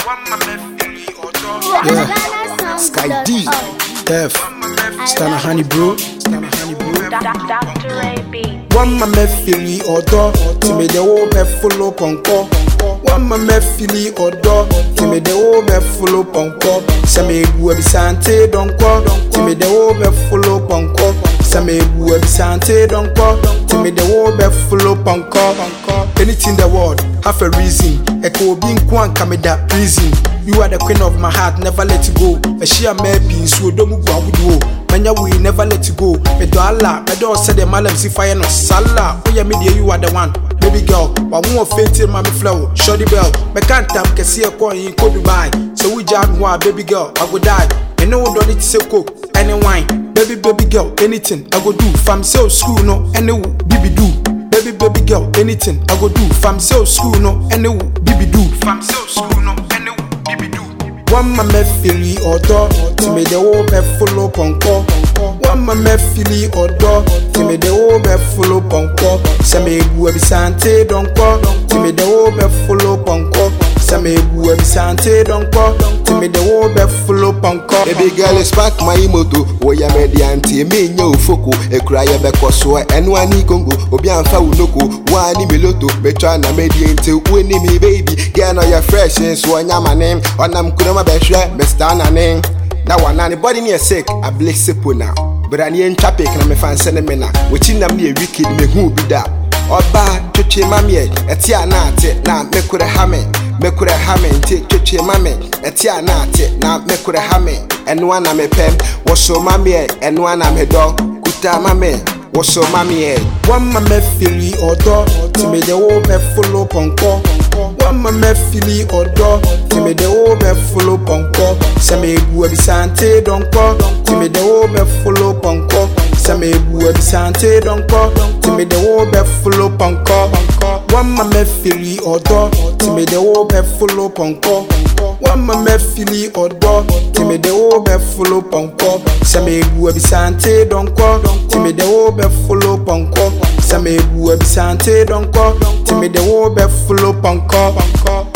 Yeah, Sky D, Def, Stana Honey Bro, Dr. Ray B. One man fili odo, to me the whole be full up on call. One man fili odo, to me the whole be full up on call. Some will be sante don't call, to me the whole be full up on call. Some will be sante don't call, to me the whole be full up on call. Anything in the world have a reason. Echo being kwan kameda prison. You are the queen of my heart, never let you go. A share maybe so don't go with Manya we never let you go. Me do Allah, me do say the malam si fire no sala. Oh yeah, media you are the one, baby girl. But won't faint in my flow. Shorty bell, me can't tell me see a coin in Dubai. So we jam one, baby girl, I go die. Me know don't need to say coke, any wine. Baby girl, anything I go do. Fam so school no, any baby do. Baby girl, anything I go do. Fam so school no, any baby do. Fam so school no, any baby do. One man fili odo, to me the whole be full up on call. One man fili odo, to me the whole be full up on call. Some will be sante don't call, to me the whole be full up on call. Some will be sante don't call, to me the whole be full up on call. Baby girl is back my moto, wo ya mediante me nya ofoko, ekura ya be koso enu ani kongo, obi anfa unoko, wa ni meloto, betwa na mediante wo ni me baby, girl no ya fresh so anya manem, onam kunoma be hwe, Mr. Nanen. Na wana anybody near sick, I bless sipo now. But I need traffic na me fan send me na, which na me wicked me who be that. Oba chuchi mami etia na ate na me kure hame nti chuchi mami etia na ate na me kure hame enu ana me pem wo so mami enu ana me do kuta mami wo so mami one man fili odo, to me the whole be full up on call. One man fili odo, to me the whole be full up on call. Some will be sante don't call, to me the whole be full up on call. Some will be sante don't call, to me the whole be full up on call. One man fili odo, to me the whole be full up on call. One man fili odo, to me the whole be full up on call. Some will be sante don't call, to me the whole be full up on call. Some will be sante don't call, to me the whole be full up on call.